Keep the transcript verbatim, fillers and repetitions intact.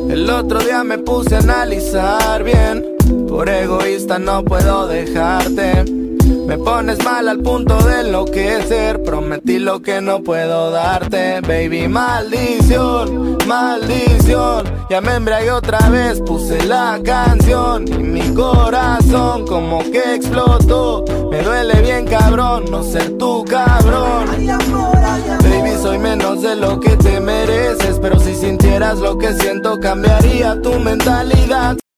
El otro día me puse a analizar bien. Por egoísta no puedo dejarte. Me pones mal al punto de enloquecer. Prometí lo que no puedo darte. Baby, maldición, maldición. Ya me embriagué otra vez, puse la canción y mi corazón como que explotó. Me duele bien cabrón no ser tu cabrón. Baby, soy menos de lo que te mereces, pero si sintieras lo que siento cambiaría tu mentalidad.